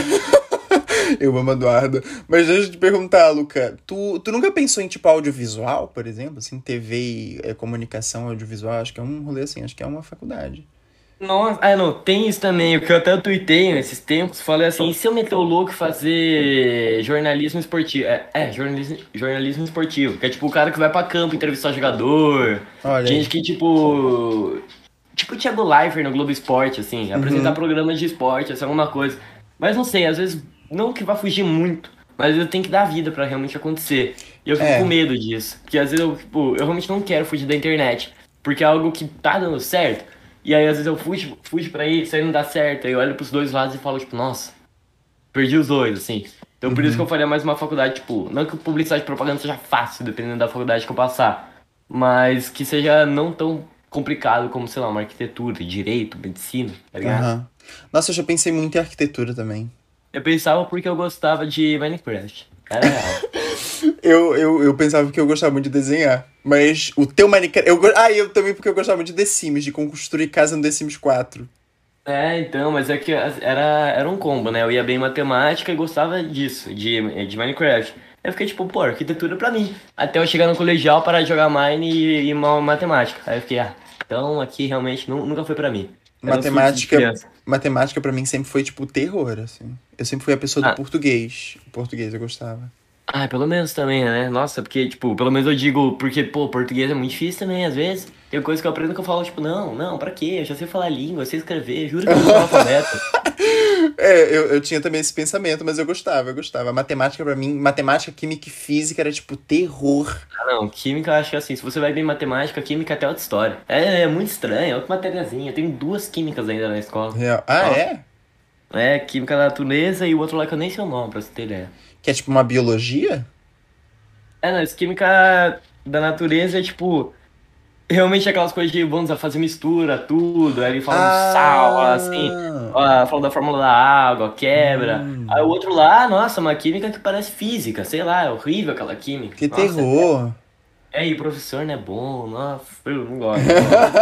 Eu amo Eduardo. Mas deixa eu te perguntar, Luca. Tu, tu nunca pensou em tipo audiovisual, por exemplo? Assim, T V e é, comunicação audiovisual? Acho que é um rolê assim, acho que é uma faculdade. Nossa, ah não, tem isso também, o que eu até tuitei nesses tempos, falei assim, e se eu meter o louco e fazer jornalismo esportivo? É, é, jornalismo, jornalismo esportivo, que é tipo o cara que vai pra campo entrevistar jogador, Olha gente aí. que tipo, tipo o Thiago Leifert no Globo Esporte, assim, apresentar Uhum. programas de esporte, essa é alguma coisa. Mas não sei, às vezes, não que vá fugir muito, mas eu tenho que dar vida pra realmente acontecer. E eu fico com É, medo disso, porque às vezes eu, tipo, eu realmente não quero fugir da internet, porque é algo que tá dando certo. E aí, às vezes, eu fujo, fujo pra isso, aí não dá certo. Aí eu olho pros dois lados e falo, tipo, nossa, perdi os dois, assim. Então, por isso que eu uhum. faria mais uma faculdade, tipo, não que publicidade e propaganda seja fácil, dependendo da faculdade que eu passar, mas que seja não tão complicado como, sei lá, uma arquitetura, direito, medicina, tá ligado? Aham. Nossa, eu já pensei muito em arquitetura também. Eu pensava porque eu gostava de Minecraft. Era real. Eu, eu, eu pensava que eu gostava muito de desenhar. Mas o teu Minecraft. Eu, go- ah, eu também porque eu gostava muito de The Sims, de construir casa no The Sims quatro. É, então, mas é que era, era um combo, né? Eu ia bem em matemática e gostava disso, de, de Minecraft. Eu fiquei tipo, pô, arquitetura pra mim. Até eu chegar no colegial, parar de jogar Mine e ir mal em matemática. Aí eu fiquei, ah, então aqui realmente nu- nunca foi pra mim. Era um surto de Matemática, criança. matemática para mim sempre foi tipo terror, assim. Eu sempre fui a pessoa do Ah, português. O português eu gostava. ah, pelo menos também, né? Nossa, porque, tipo, pelo menos eu digo, porque, pô, português é muito difícil também, às vezes. Tem coisa que eu aprendo que eu falo, tipo, não, não, pra quê? Eu já sei falar língua, eu sei escrever, juro que eu não sou analfabeto. É, eu, eu tinha também esse pensamento, mas eu gostava, eu gostava. Matemática pra mim, matemática, química e física era tipo terror. Ah, não, química eu acho que é assim, se você vai bem em matemática, química é até outra história. É, é muito estranho, é outra matériazinha. Eu tenho duas químicas ainda na escola. Real. Ah, Nossa, é? é química da natureza e o outro lá que eu nem sei o nome, pra você ter ideia. Que é tipo uma biologia? É, não, esse química da natureza é tipo, realmente aquelas coisas de, vamos fazer mistura, tudo. Aí ele fala do sal, assim, Ah! ó, fala da fórmula da água, quebra. Aí o Hum, outro lá, nossa, uma química que parece física, sei lá, é horrível aquela química. que Nossa, terror! é, e o professor não é bom, nossa, eu não gosto, não gosto.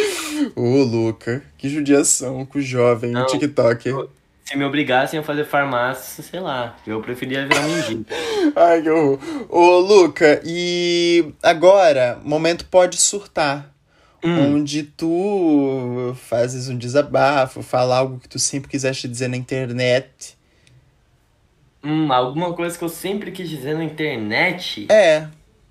Ô, Luca, que judiação com o jovem Não, TikToker. eu- se me obrigassem a fazer farmácia, sei lá, eu preferia virar mendigo. Ai, que horror. Ô, Luca, e agora, momento pode surtar. Hum, Onde tu fazes um desabafo, fala algo que tu sempre quiseste dizer na internet. hum, alguma coisa que eu sempre quis dizer na internet. É.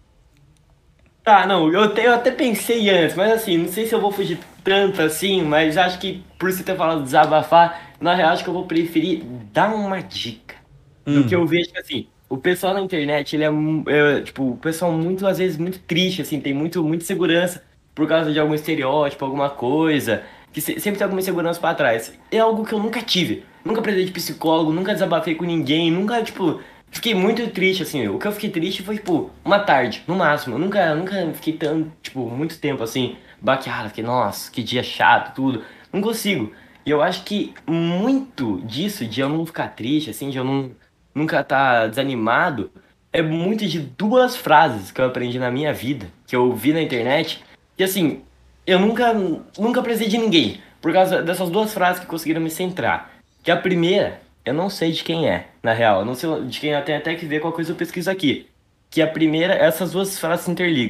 Tá, não, eu até, eu até pensei antes, mas assim, não sei se eu vou fugir tanto assim, mas acho que por você ter falado desabafar, na real acho que eu vou preferir dar uma dica. Do que Hum. eu vejo que assim, o pessoal na internet, ele é, mu- é, tipo, o pessoal muito, às vezes, muito triste, assim, tem muito, muita insegurança por causa de algum estereótipo, alguma coisa, que se- sempre tem alguma insegurança pra trás. É algo que eu nunca tive. Nunca precisei de psicólogo, nunca desabafei com ninguém, nunca, tipo, fiquei muito triste, assim. O que eu fiquei triste foi, tipo, uma tarde, no máximo. Eu nunca, nunca fiquei tão, tipo, muito tempo, assim, baqueada, fiquei, nossa, que dia chato, tudo. Não consigo. E eu acho que muito disso, de eu não ficar triste, assim, de eu não nunca tá desanimado, é muito de duas frases que eu aprendi na minha vida, que eu vi na internet, que assim, eu nunca, nunca precisei de ninguém, por causa dessas duas frases que conseguiram me centrar. Que a primeira, eu não sei de quem é, na real, eu não sei de quem, eu tenho até que ver qual coisa eu pesquiso aqui. Que a primeira, essas duas frases se interligam.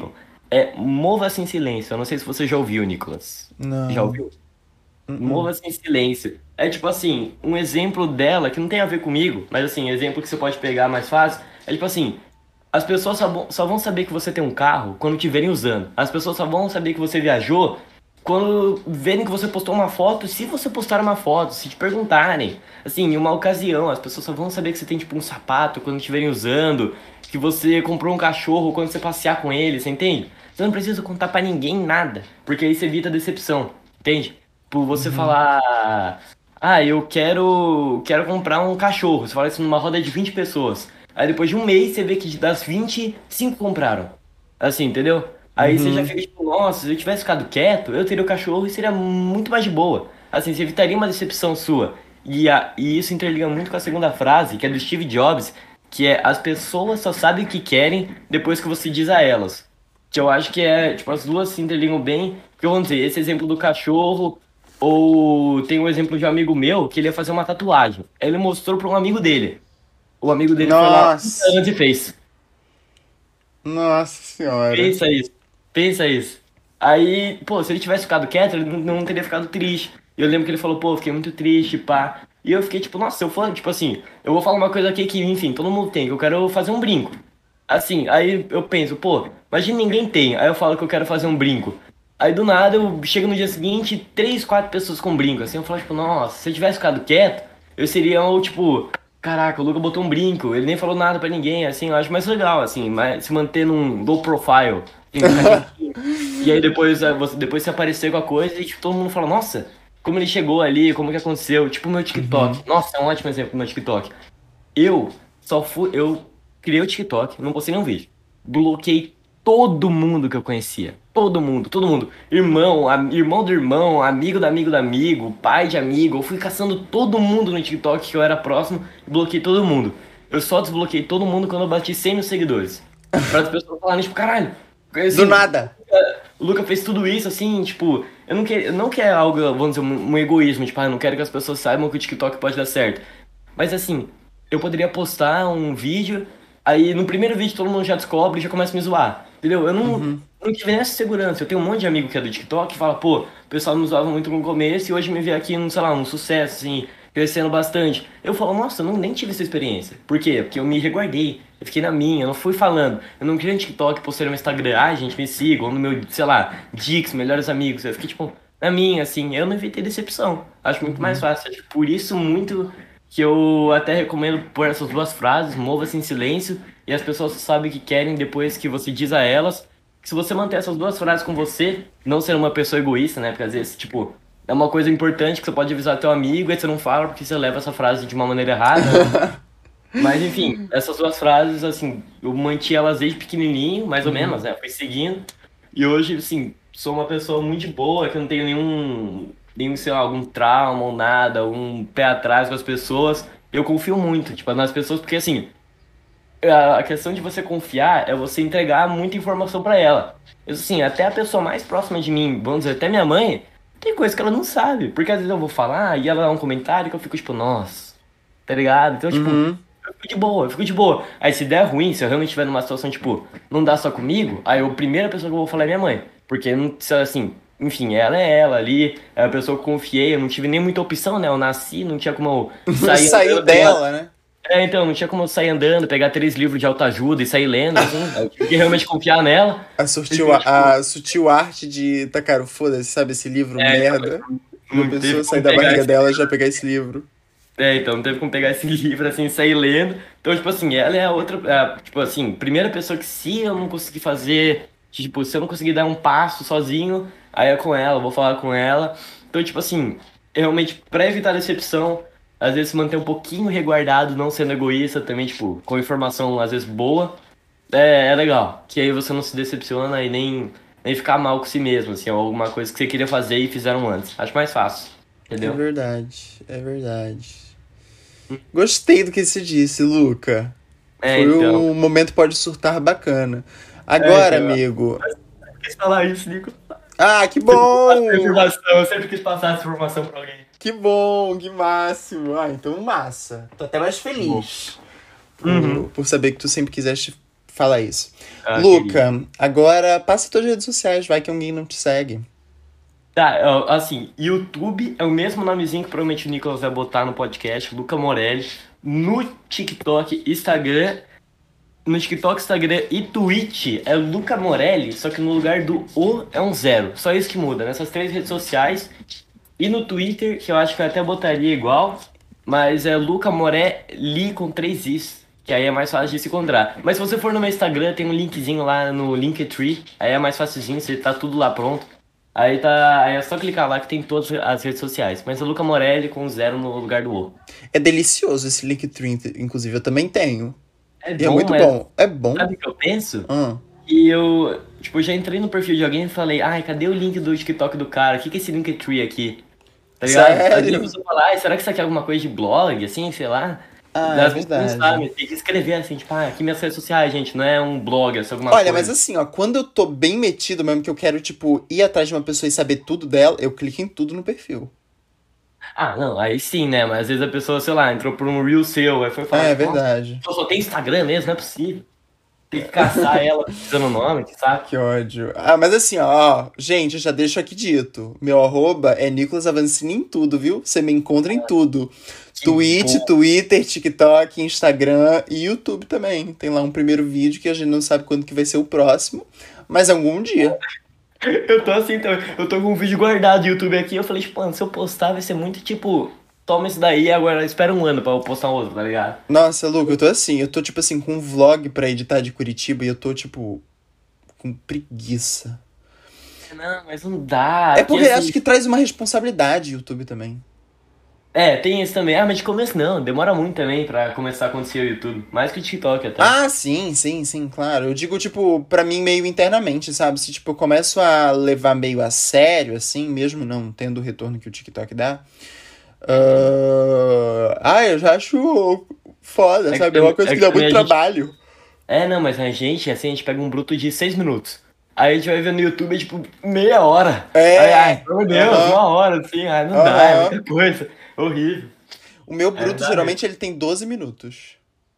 É Mova-se em Silêncio. Eu não sei se você já ouviu, Nicolas. Já Não. ouviu? Uh-uh. Mova-se em Silêncio. É tipo assim, um exemplo dela que não tem a ver comigo, mas assim, exemplo que você pode pegar mais fácil. É tipo assim, as pessoas só vão, só vão saber que você tem um carro quando te verem usando. As pessoas só vão saber que você viajou quando verem que você postou uma foto, se você postar uma foto, se te perguntarem. Assim, em uma ocasião, as pessoas só vão saber que você tem tipo um sapato quando te verem usando, que você comprou um cachorro quando você passear com ele, você entende? Você não precisa contar pra ninguém nada, porque aí você evita decepção, entende? Por você Uhum. falar, ah, eu quero, quero comprar um cachorro. Você fala isso numa roda de vinte pessoas. Aí depois de um mês você vê que das vinte cinco compraram. Assim, entendeu? Aí você já Uhum. fica tipo, nossa, se eu tivesse ficado quieto, eu teria o cachorro e seria muito mais de boa. Assim, você evitaria uma decepção sua. E, a, e isso interliga muito com a segunda frase, que é do Steve Jobs, que é as pessoas só sabem o que querem depois que você diz a elas. Que eu acho que é, tipo, as duas se interligam bem. Porque vamos dizer, esse exemplo do cachorro, ou tem um exemplo de um amigo meu que ele ia fazer uma tatuagem. Aí ele mostrou para um amigo dele. O amigo dele foi lá trinta Nossa. anos e fez. Nossa senhora. Pensa isso. Pensa isso. Aí, pô, se ele tivesse ficado quieto, ele não não teria ficado triste. E eu lembro que ele falou, pô, fiquei muito triste, pá. E eu fiquei tipo, nossa, se eu for, tipo assim, eu vou falar uma coisa aqui que, enfim, todo mundo tem, que eu quero fazer um brinco. Assim, aí eu penso, pô, imagina ninguém tem. Aí eu falo que eu quero fazer um brinco. Aí do nada eu chego no dia seguinte, três, quatro pessoas com brinco. Assim, eu falo, tipo, nossa, se eu tivesse ficado quieto, eu seria o tipo, caraca, o Luca botou um brinco, ele nem falou nada pra ninguém, assim, eu acho mais legal, assim, mas se manter num low profile, assim, ficar quietinho. E aí depois eh, você depois você aparecer com a coisa e tipo, todo mundo fala, nossa, como ele chegou ali, como que aconteceu? Tipo o meu Uhum. TikTok. Nossa, é um ótimo exemplo do meu TikTok. Eu só fui. Eu criei o TikTok, não postei nenhum vídeo. Bloqueei todo mundo que eu conhecia. Todo mundo, todo mundo. Irmão, am- irmão do irmão, amigo do amigo do amigo, pai de amigo. Eu fui caçando todo mundo no TikTok que eu era próximo e bloqueei todo mundo. Eu só desbloqueei todo mundo quando eu bati cem mil seguidores. Para as pessoas falarem, tipo, caralho. Do Assim, nada. o Luca fez tudo isso, assim, tipo, eu não quero, não quero algo, vamos dizer, um, um egoísmo, tipo, ah, eu não quero que as pessoas saibam que o TikTok pode dar certo. Mas assim, eu poderia postar um vídeo, aí no primeiro vídeo todo mundo já descobre e já começa a me zoar. Entendeu? Eu não, Uhum. não tive nem essa segurança. Eu tenho um monte de amigo que é do TikTok que fala, pô, o pessoal me zoava muito no começo e hoje me vê aqui, num, sei lá, um sucesso, assim, crescendo bastante. Eu falo, nossa, eu não, nem tive essa experiência. Por quê? Porque eu me resguardei. Eu fiquei na minha, eu não fui falando. Eu não criei no TikTok, postei no meu Instagram, ai, gente, me sigam, ou no meu, sei lá, Dix, melhores amigos. Eu fiquei, tipo, na minha, assim, eu não evitei decepção. Acho muito mais Uhum. fácil. Acho que por isso, muito que eu até recomendo pôr essas duas frases, mova-se em silêncio, e as pessoas sabem o que querem depois que você diz a elas. Que se você manter essas duas frases com você, não ser uma pessoa egoísta, né? Porque às vezes, tipo, é uma coisa importante que você pode avisar teu amigo, e você não fala porque você leva essa frase de uma maneira errada, né? Mas enfim, essas duas frases, assim, eu mantive elas desde pequenininho, mais ou menos, Uhum. né? Fui seguindo. E hoje, assim, sou uma pessoa muito de boa, que eu não tenho nenhum, nenhum, sei lá, algum trauma ou nada, um pé atrás com as pessoas. Eu confio muito, tipo, nas pessoas, porque assim, a a questão de você confiar é você entregar muita informação pra ela. Eu, assim, até a pessoa mais próxima de mim, vamos dizer, até minha mãe, tem coisa que ela não sabe. Porque às vezes eu vou falar e ela dá um comentário que eu fico tipo, nossa, tá ligado? Então, tipo, Uhum. eu fico de boa, eu fico de boa. Aí se der ruim, se eu realmente estiver numa situação, tipo, não dá só comigo, aí a primeira pessoa que eu vou falar é minha mãe. Porque, não- se assim, enfim, ela é ela ali, é a pessoa que eu confiei, eu não tive nem muita opção, né? Eu nasci, não tinha como eu sair Saiu andando, pegar. dela, né? É, então, não tinha como eu sair andando, pegar três livros de autoajuda e sair lendo, assim. Aí eu tive que realmente confiar nela. A sutil, Então, tipo, a sutil arte de tacar o foda-se, sabe? Esse livro é, então, merda. Uma não teve pessoa sair como da pegar barriga esse. dela e já pegar esse livro. É, então, não teve como pegar esse livro, assim, e sair lendo. Então, tipo assim, ela é a outra, é a, tipo assim, primeira pessoa que se eu não conseguir fazer, tipo, se eu não conseguir dar um passo sozinho, aí é com ela, eu vou falar com ela. Então, tipo assim, realmente, pra evitar decepção, às vezes se manter um pouquinho resguardado, não sendo egoísta também, tipo, com informação, às vezes, boa, é, é legal. Que aí você não se decepciona e nem, nem ficar mal com si mesmo, assim, ou alguma coisa que você queria fazer e fizeram antes. Acho mais fácil, É entendeu? verdade, é verdade. Gostei do que você disse, Luca. É, Foi então. um momento pode surtar bacana. É, Agora, então. amigo. Quis falar isso, Nico. Ah, que Sempre quis passar essa bom! informação, eu sempre quis passar essa informação pra alguém. Que bom, que máximo. Ah, então massa. Tô até mais Bom. feliz por, Uhum. por saber que tu sempre quiseste Fala isso. Ah, querido. Luca, agora passa todas as redes sociais, vai que alguém não te segue. Tá, ó, assim, YouTube é o mesmo nomezinho que provavelmente o Nicolas vai botar no podcast, Luca Morelli. No TikTok, Instagram, no TikTok, Instagram e Twitch é Luca Morelli, só que no lugar do O é um zero. Só isso que muda, nessas três redes sociais. E no Twitter, que eu acho que eu até botaria igual, mas é Luca Morelli com três Is, que aí é mais fácil de se encontrar. Mas se você for no meu Instagram, tem um linkzinho lá no Linktree, aí é mais facilzinho, você tá tudo lá pronto. Aí tá, aí é só clicar lá que tem todas as redes sociais. Mas é Luca Morelli com zero no lugar do O. É delicioso esse Linktree, inclusive, eu também tenho. É E é bom, muito mas bom. É bom. sabe o que eu penso? Ah, E eu, tipo, já entrei no perfil de alguém e falei, ai, cadê o link do TikTok do cara? O que que é esse Linktree aqui? Tá ligado? Aí a sério? pessoa fala, ai, será que isso aqui é alguma coisa de blog, assim, sei lá? Ah, é As pessoas não verdade. sabem, tem que escrever assim, tipo, ah, aqui minhas redes sociais, gente, não é um blog, é só alguma Olha, mas coisa. assim, ó, quando eu tô bem metido mesmo, que eu quero, tipo, ir atrás de uma pessoa e saber tudo dela, eu clico em tudo no perfil. Ah, não, aí sim, né? Mas às vezes a pessoa, sei lá, entrou por um Reel seu, aí foi falar, É, é tipo, nossa, verdade. só só tem Instagram mesmo, não é possível. Tem que caçar ela pesquisando o nome, que saco. Que ódio. Ah, mas assim, ó, ó, gente, eu já deixo aqui dito. Meu arroba é Nicolas Avancini em tudo, viu? Você me encontra em tudo. Que Twitch, bom. Twitter, TikTok, Instagram e YouTube também. Tem lá um primeiro vídeo que a gente não sabe quando que vai ser o próximo, mas algum dia. Eu tô assim também. Eu tô com um vídeo guardado do YouTube aqui. Eu falei, tipo, mano, se eu postar vai ser muito tipo, toma isso daí, agora espera um ano pra eu postar um outro, tá ligado? Nossa, Luca, eu tô assim, eu tô tipo assim, com um vlog pra editar de Curitiba e eu tô tipo, com preguiça. Não, mas não dá. É Porque porque acho assim. que traz uma responsabilidade YouTube também. É, tem isso também. Ah, mas de começo não. Demora muito também pra começar a acontecer o YouTube. Mais que o TikTok até. Ah, sim, sim, sim, claro. Eu digo, tipo, pra mim meio internamente, sabe? Se, tipo, eu começo a levar meio a sério, assim, mesmo não tendo o retorno que o TikTok dá. Uhum. ah, Ah, eu já acho foda, É que, sabe? É uma também- coisa é que que dá também muito a gente. trabalho. É, não, mas a gente, assim, a gente pega um bruto de seis minutos. Aí a gente vai ver no YouTube, é tipo, meia hora. Aí, ai, É, pelo amor de Deus, aham, uma hora, assim, ai, não dá, é aham. muita coisa. Horrível. O meu Aí não bruto, dá mesmo. geralmente, ele tem doze minutos.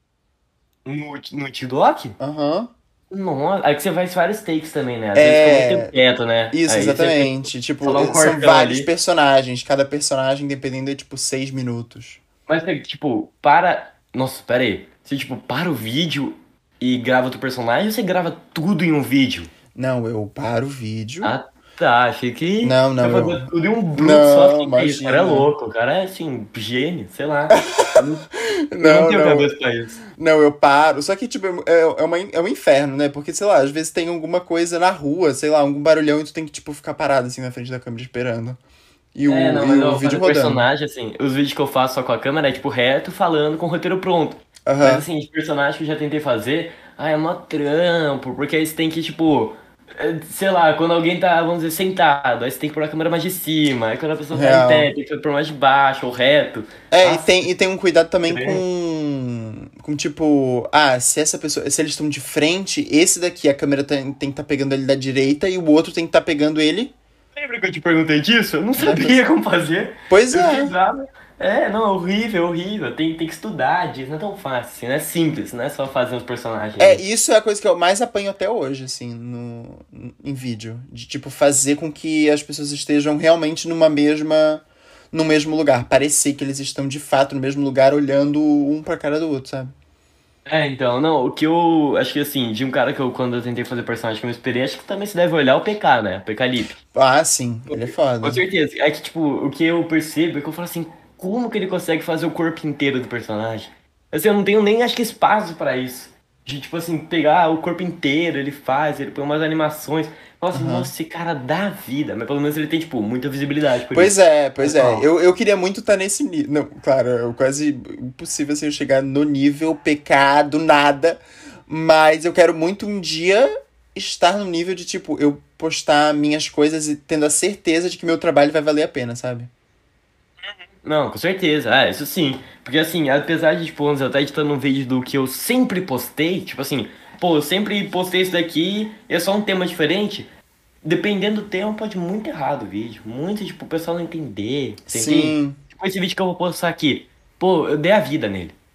No, no TikTok? Aham. Nossa, aí que você faz vários takes também, né? Às vezes fica muito tempo É, quieto, né? isso, Aí você tem que exatamente. Tipo, falar um são cortão vários ali. personagens. Cada personagem, dependendo, é tipo seis minutos. Mas, é, tipo, para. Nossa, pera aí. Você, tipo, para o vídeo e grava outro personagem ou você grava tudo em um vídeo? Não, eu paro o vídeo. Ah, tá. Achei que Não, vai não, eu. fazer tudo em um bruto só Não, assim. Que isso, o cara é imagina. louco. O cara é, assim, gênio, sei lá. Eu não, eu não Não, tenho não. cabeça pra isso. Não, eu paro. Só que, tipo, é, é, uma, é um inferno, né? Porque, sei lá, às vezes tem alguma coisa na rua, sei lá, algum barulhão e tu tem que, tipo, ficar parado assim na frente da câmera esperando. E É, o, não, e mas o eu vídeo fazer rodando. personagem, assim, os vídeos que eu faço só com a câmera é, tipo, reto, falando com o roteiro pronto. Mas, Aham. assim, de personagem que eu já tentei fazer, ah, é mó trampo, porque aí você tem que, tipo, eh, sei lá, quando alguém tá, vamos dizer, sentado, aí você tem que pôr a câmera mais de cima, aí quando a pessoa tá em pé, Real. tem que pôr mais de baixo, ou reto. É, e Nossa, tem, e tem um cuidado também trampo. com. Com tipo, ah, se essa pessoa. Se eles estão de frente, esse daqui, a câmera tem, tem que estar pegando ele da direita e o outro tem que estar pegando ele Lembra que eu te perguntei disso? Eu não da. sabia como fazer. Pois Eu fiquei é. bravo. É, não, é horrível, é horrível. Tem, tem que estudar disso, não é tão fácil, assim, não é simples, não é só fazer os personagens É, ali. isso é a coisa que eu mais apanho até hoje, assim, no, em vídeo. De, tipo, fazer com que as pessoas estejam realmente numa mesma, no mesmo lugar. Parecer que eles estão, de fato, no mesmo lugar, olhando um pra cara do outro, sabe? É, então, não, o que eu acho que assim, de um cara que eu, quando eu tentei fazer personagem que eu me inspirei, acho que também se deve olhar o P K, né? O P K Lip. Ah, sim, ele é Com foda. certeza. É que, tipo, o que eu percebo é que eu falo assim, como que ele consegue fazer o corpo inteiro do personagem? Assim, eu não tenho nem, acho que, espaço pra isso. De, tipo assim, pegar o corpo inteiro, ele faz, ele põe umas animações. Nossa, Aham. nossa, esse cara dá vida. Mas pelo menos ele tem, tipo, muita visibilidade por Pois isso. é, pois Mas, é. ó, Eu, eu queria muito estar nesse nível. Não, claro, é quase impossível assim, eu chegar no nível P K do nada. Mas eu quero muito um dia estar no nível de, tipo, eu postar minhas coisas e tendo a certeza de que meu trabalho vai valer a pena, sabe? não, com certeza, é, isso sim. Porque assim, apesar de, tipo, vamos dizer, eu estar editando um vídeo do que eu sempre postei, tipo assim, pô, eu sempre postei isso daqui, é só um tema diferente. Dependendo do tema, pode ir muito errado o vídeo. Muito, tipo, o pessoal não entender. Você entende? Sim. Tipo, esse vídeo que eu vou postar aqui. Pô, eu dei a vida nele.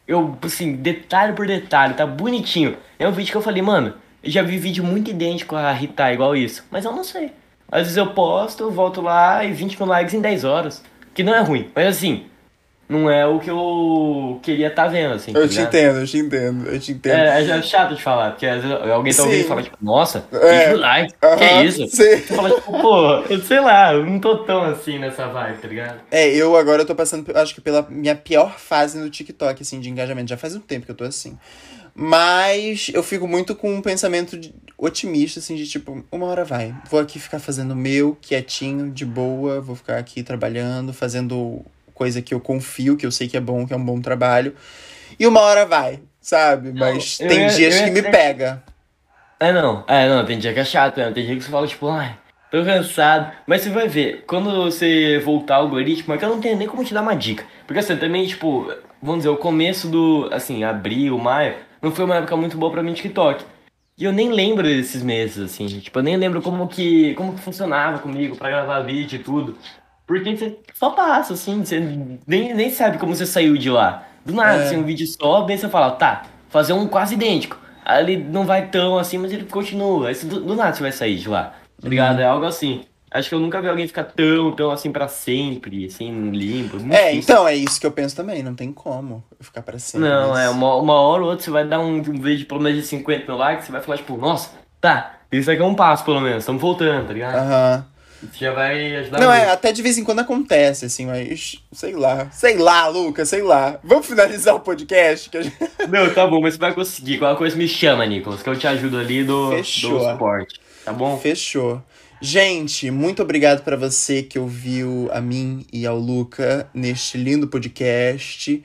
Eu, assim, detalhe por detalhe, tá bonitinho. É um vídeo que eu falei, mano, eu já vi vídeo muito idêntico a Rita, igual isso. Mas eu não sei. Às vezes eu posto, eu volto lá e vinte mil likes em dez horas. Que não é ruim, mas assim, não é o que eu queria tá vendo, assim, tá Eu te ligado? entendo, eu te entendo, eu te entendo. É, é chato de falar, porque às vezes alguém tá ouvindo e Sim, fala, tipo, nossa, vinte mil é, likes, que é aham, isso? sim. Você fala, tipo, pô, eu sei lá, eu não tô tão assim nessa vibe, tá ligado? É, eu agora eu tô passando, acho que pela minha pior fase no TikTok, assim, de engajamento. Já faz um tempo que eu tô assim. Mas eu fico muito com um pensamento de- otimista, assim, de tipo, uma hora vai. Vou aqui ficar fazendo o meu, quietinho, de boa. Vou ficar aqui trabalhando, fazendo coisa que eu confio, que eu sei que é bom, que é um bom trabalho. E uma hora vai, sabe? Não, Mas eu tem ia, eu dias ia que me até pega. É, não. É, não, tem dia que é chato, né? Tem dia que você fala, tipo, ai, tô cansado. Mas você vai ver, quando você voltar ao algoritmo, é que eu não tenho nem como te dar uma dica. Porque assim, também, tipo, vamos dizer, o começo do, assim, abril, maio, não foi uma época muito boa pra mim no TikTok. E eu nem lembro desses meses, assim, tipo, eu nem lembro como que, como que funcionava comigo pra gravar vídeo e tudo. Porque você só passa, assim, você nem, nem sabe como você saiu de lá. Do nada, assim, É. um vídeo sobe, aí você fala, tá, fazer um quase idêntico. Aí ele não vai tão assim, mas ele continua. Aí você, do, do nada você vai sair de lá, tá ligado? É Uhum. algo assim. Acho que eu nunca vi alguém ficar tão, tão assim pra sempre, assim, limpo. Muito É, difícil. então, é isso que eu penso também. Não tem como eu ficar pra sempre Não, é, nisso. uma, uma hora ou outra você vai dar um, um vídeo pelo menos de cinquenta mil likes, você vai falar, tipo, nossa, tá, isso aqui é um passo pelo menos, estamos voltando, tá ligado? Aham. Isso já vai ajudar Não, é, muito. até de vez em quando acontece, assim, mas sei lá. Sei lá, Lucas, sei lá. Vamos finalizar o podcast? Que a gente... Não, tá bom, mas você vai conseguir. Qualquer coisa me chama, Nicolas, que eu te ajudo ali do, do Fechou. suporte, tá bom? Fechou. Gente, muito obrigado pra você que ouviu a mim e ao Luca neste lindo podcast.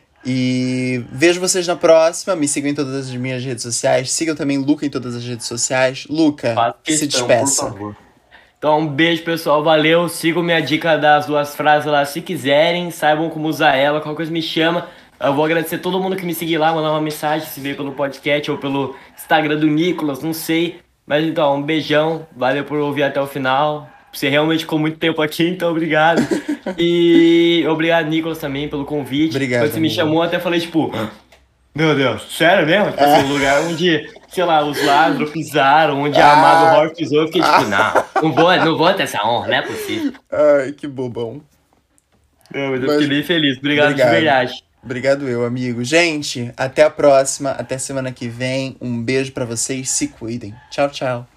E vejo vocês na próxima. Me sigam em todas as minhas redes sociais. Sigam também Luca em todas as redes sociais. Luca, Faz se questão, por despeça. favor. Então, um beijo, pessoal. Valeu. Sigam minha dica das duas frases lá se quiserem. Saibam como usar ela. Qualquer coisa me chama. Eu vou agradecer todo mundo que me seguir lá, mandar uma mensagem, se veio pelo podcast ou pelo Instagram do Nicolas, não sei. Mas então, um beijão. Valeu por ouvir até o final. Você realmente ficou muito tempo aqui, então obrigado. E obrigado, Nicolas, também pelo convite. Quando Obrigado, você me amigo. chamou, eu até falei, tipo, meu Deus, sério mesmo? Tipo assim, um lugar onde, sei lá, os Lázaro pisaram, onde a Amado Ah, Horror pisou, eu fiquei tipo, ah, não, não vou, não vou ter essa honra, não é possível. ai, que bobão. Não, mas eu fiquei Mas bem feliz, obrigado de obrigado. verdade. Obrigado eu, amigo. Gente, até a próxima. Até semana que vem. Um beijo pra vocês. Se cuidem. Tchau, tchau.